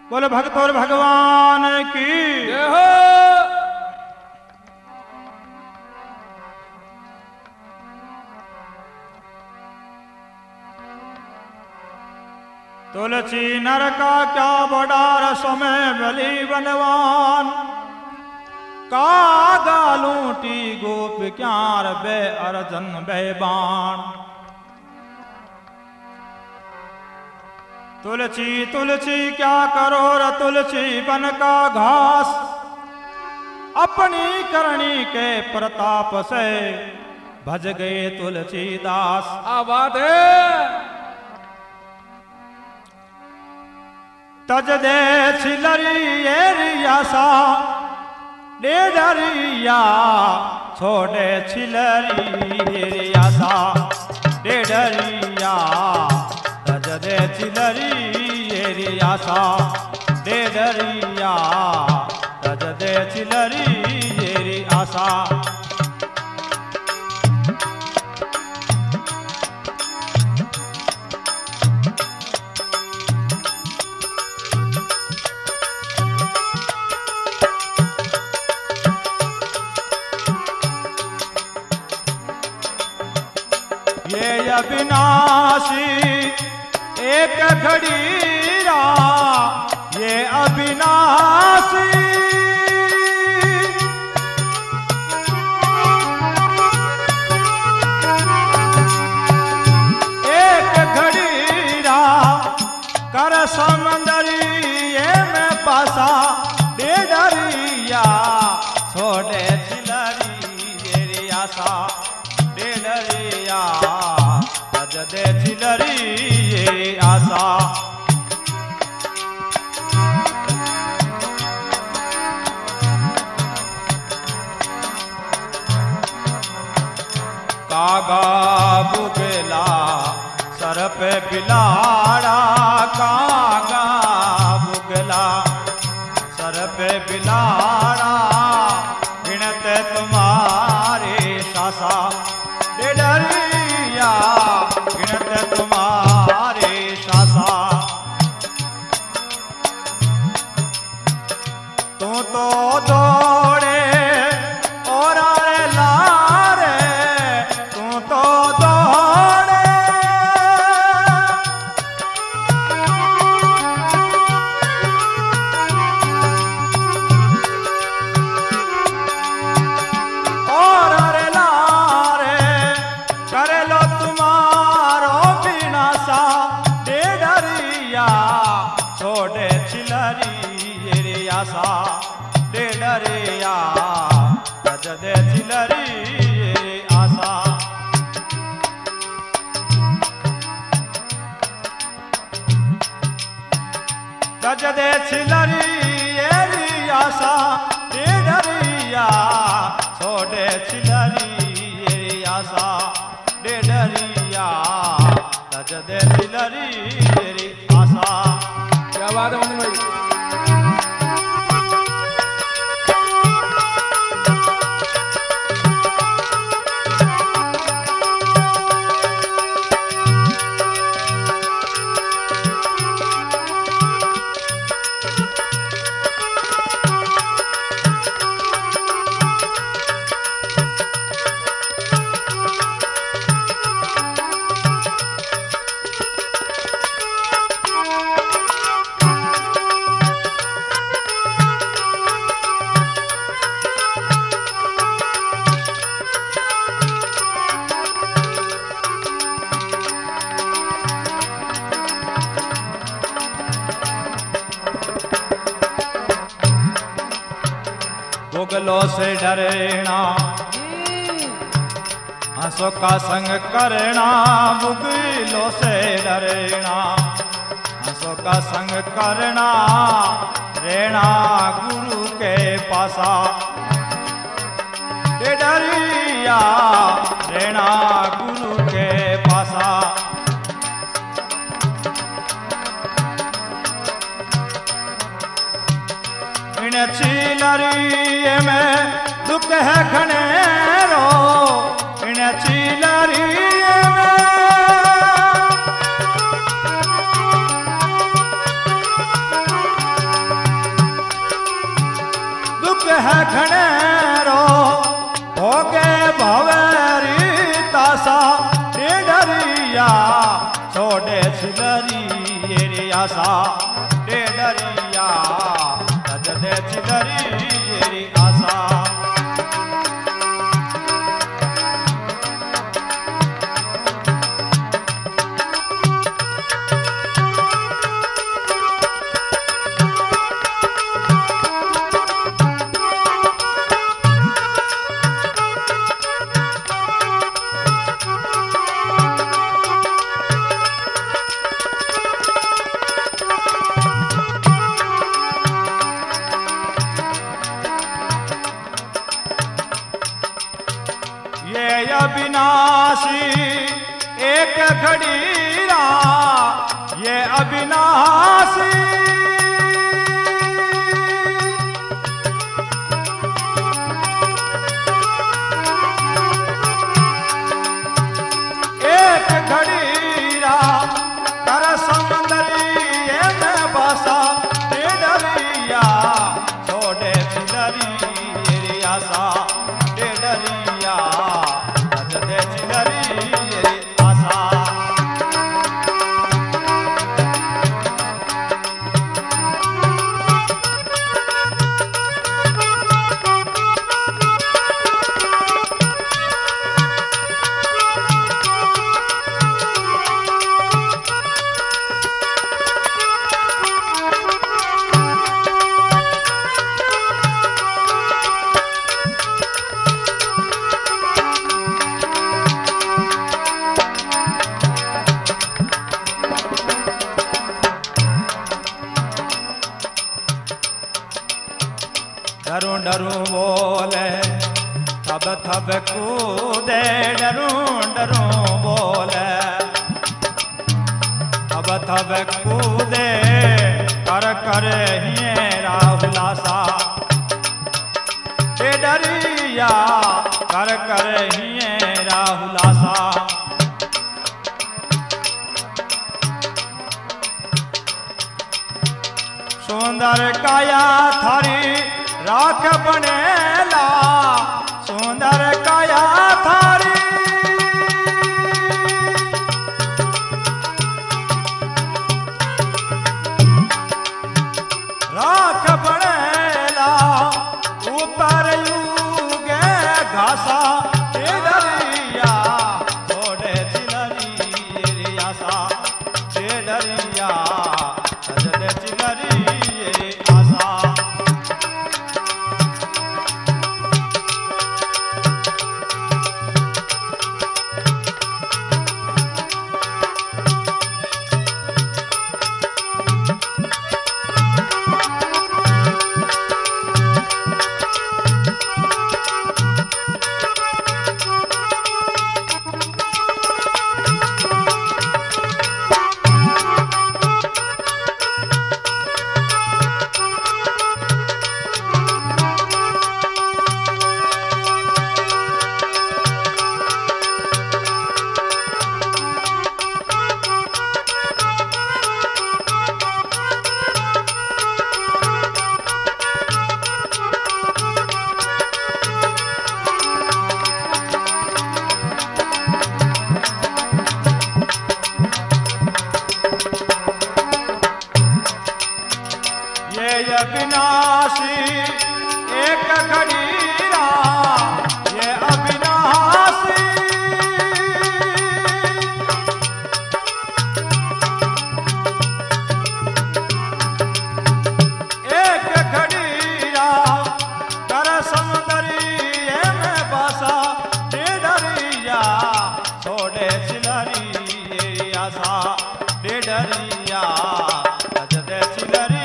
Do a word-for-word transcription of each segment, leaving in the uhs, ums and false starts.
बोले भक्त और भगवान की जय हो। तुलसी नर का क्या बड़ा रस में बलि बलवान का गालूटी गोप क्यार बे अर्जन बे बाण। तुलसी तुलसी क्या करो र तुलसी बन का घास अपनी करनी के प्रताप से भज गए तुलसीदास। आ बात है। तज दे छिलरी एरियासा डेडरिया छोड़े छिलरी एरियासा डेडरिया तज दे छिलरी एरियासा डेडरिया तज दे छिलरी एरियासा। ये अविनाशी एक घड़ीरा ये अविनाशी एक घड़ीरा कर समंदरिये में पासा डेडरिया छोड़े छिलरी एरियासा डेडरिया तज दे छिलरी आशा। कागा बुगला सर पे बिलाड़ा कागा बुगला सर पे बिलाड़ा गिनते तुम्हारे सासा डेडरिया गिनते तुम्हारे सासा। तू तो दौड़े और आरे लारे तू तो दौड़े और आरे लारे कर लो तुम्हारो विनाशा डेडरिया छोड़े छिलरी एरियासा डेडरिया तज दे छिलरी आशा। तज दे छिलरी एरियासा डेडरिया छोड़े छिलरी एरियासा डेडरिया तज दे छिलरी आशा। क्या बात है मोहन भाई। बुगलों से डरना हंसों का संग करना बुगलों से डरना हंसों का संग करना रहना गुरु के पासा डेडरिया रहना गुरु के पासा। इन छिलरी में दुख है घनेरो इन छिलरी में घनेरो भोगे भवेरी तासा डेडरिया छोड़े छिलरी रे आशा डेडरिया तजदे छिलरी रे आशा अविनाशी एक घड़ीरा ये अविनाशी एक घड़ीरा कर समंदरी में बसा डेडरिया छोड़े छिलरी रे आशा डेडरिया डरू डरू बोले थब थब कूदे डरू डरू बोले थब थब कूदे कर कर हिये राहुलासा डरिया कर कर हिये राहुलासा सुंदर काया थारी राख बनेला सुंदर काया थारी राख बनेला ऊपर युगे घासा डरिया छोड़े चिलरी रे आशा डरिया छोड़े चिलरी रे आशा अविनाशी एक घड़ीरा ये अविनाशी एक घड़ीरा कर समुदरी में बसा डेडरिया छोड़े चिलरी ये आशा डेडरिया तजदे चिलरी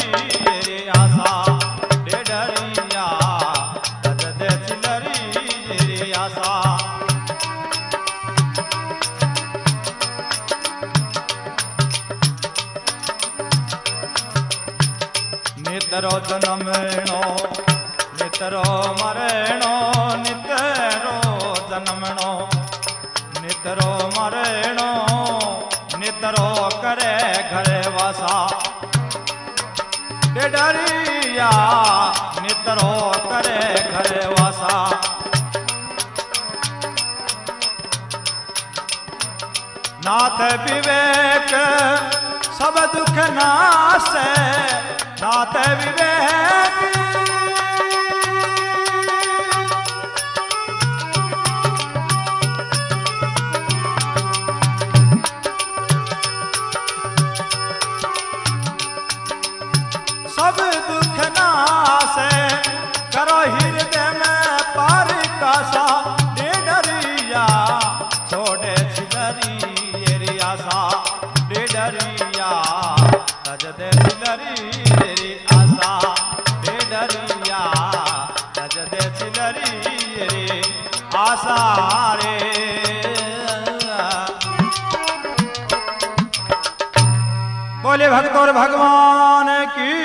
नितरो जन्मणो नितरो मरणो नितरो जन्मणो नितरो मरणो नितरो करे घरे वासा डरिया नित बिस्तरो करे घर वासा। नाथ विवेक सब दुख नासे, नाथ विवेक सब दुख नासे, करो हृदय में पार कासा। डेडरिया छोड़े छिलरी येरी आशा, डेडरिया तज दे छिलरी येरी आशा, डेडरिया तज दे छिलरी येरी आशा रे। बोले भक्त और भगवान की